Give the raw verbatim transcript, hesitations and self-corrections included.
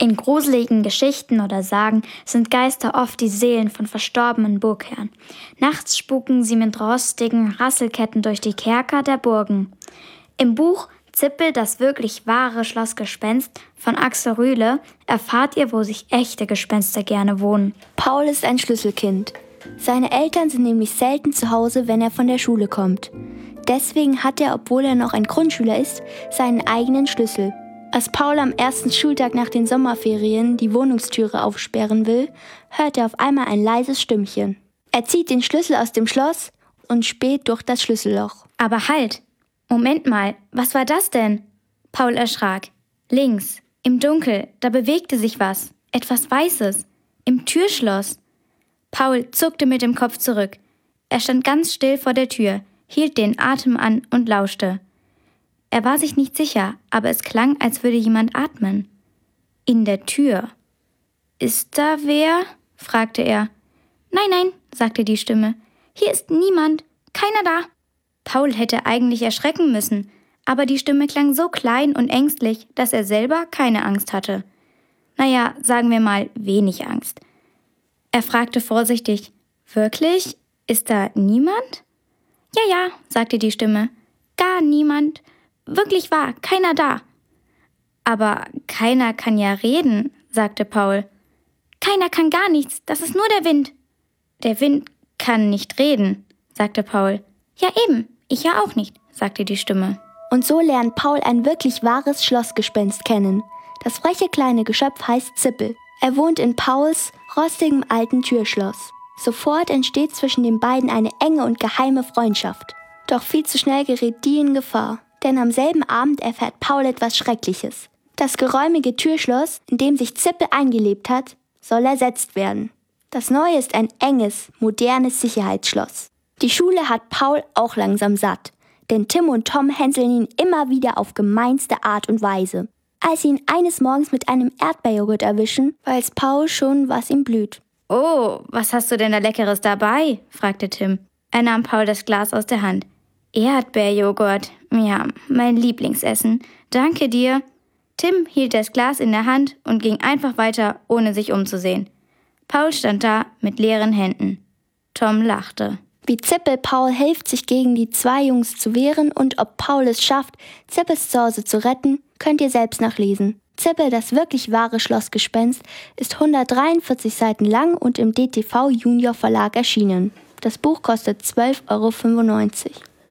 In gruseligen Geschichten oder Sagen sind Geister oft die Seelen von verstorbenen Burgherren. Nachts spuken sie mit rostigen Rasselketten durch die Kerker der Burgen. Im Buch Zippel, das wirklich wahre Schlossgespenst von Axel Rühle erfahrt ihr, wo sich echte Gespenster gerne wohnen. Paul ist ein Schlüsselkind. Seine Eltern sind nämlich selten zu Hause, wenn er von der Schule kommt. Deswegen hat er, obwohl er noch ein Grundschüler ist, seinen eigenen Schlüssel. Als Paul am ersten Schultag nach den Sommerferien die Wohnungstüre aufsperren will, hört er auf einmal ein leises Stimmchen. Er zieht den Schlüssel aus dem Schloss und späht durch das Schlüsselloch. Aber halt! Moment mal, was war das denn? Paul erschrak. Links, im Dunkel, da bewegte sich was. Etwas Weißes. Im Türschloss. Paul zuckte mit dem Kopf zurück. Er stand ganz still vor der Tür, hielt den Atem an und lauschte. Er war sich nicht sicher, aber es klang, als würde jemand atmen. In der Tür. »Ist da wer?« fragte er. »Nein, nein«, sagte die Stimme. »Hier ist niemand, keiner da.« Paul hätte eigentlich erschrecken müssen, aber die Stimme klang so klein und ängstlich, dass er selber keine Angst hatte. Naja, sagen wir mal, wenig Angst. Er fragte vorsichtig, »Wirklich? Ist da niemand?« »Ja, ja«, sagte die Stimme. »Gar niemand. Wirklich wahr, keiner da.« »Aber keiner kann ja reden«, sagte Paul. »Keiner kann gar nichts, das ist nur der Wind.« »Der Wind kann nicht reden«, sagte Paul. »Ja eben, ich ja auch nicht«, sagte die Stimme. Und so lernt Paul ein wirklich wahres Schlossgespenst kennen. Das freche kleine Geschöpf heißt Zippel. Er wohnt in Pauls rostigem alten Türschloss. Sofort entsteht zwischen den beiden eine enge und geheime Freundschaft. Doch viel zu schnell gerät die in Gefahr. Denn am selben Abend erfährt Paul etwas Schreckliches. Das geräumige Türschloss, in dem sich Zippel eingelebt hat, soll ersetzt werden. Das neue ist ein enges, modernes Sicherheitsschloss. Die Schule hat Paul auch langsam satt, denn Tim und Tom hänseln ihn immer wieder auf gemeinste Art und Weise. Als sie ihn eines Morgens mit einem Erdbeerjoghurt erwischen, weiß Paul schon, was ihm blüht. »Oh, was hast du denn da Leckeres dabei?« fragte Tim. Er nahm Paul das Glas aus der Hand. »Erdbeerjoghurt, ja, mein Lieblingsessen. Danke dir.« Tim hielt das Glas in der Hand und ging einfach weiter, ohne sich umzusehen. Paul stand da mit leeren Händen. Tom lachte. Wie Zippel Paul hilft, sich gegen die zwei Jungs zu wehren und ob Paul es schafft, Zippels Zuhause zu retten, könnt ihr selbst nachlesen. Zippel, das wirklich wahre Schlossgespenst, ist hundertdreiundvierzig Seiten lang und im D T V Junior Verlag erschienen. Das Buch kostet zwölf Euro fünfundneunzig.